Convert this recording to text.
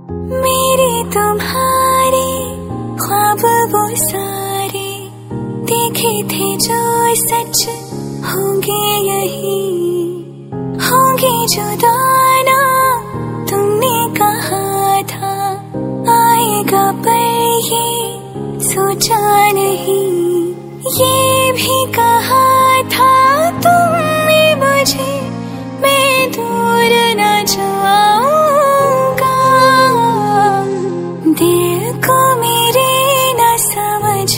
मेरे तुम्हारे ख्वाब वो सारे देखे थे जो सच होंगे यही, होंगे जुदाना तुमने कहा था, आएगा पर ये सोचा नहीं। ये भी कहा था तुमने मुझे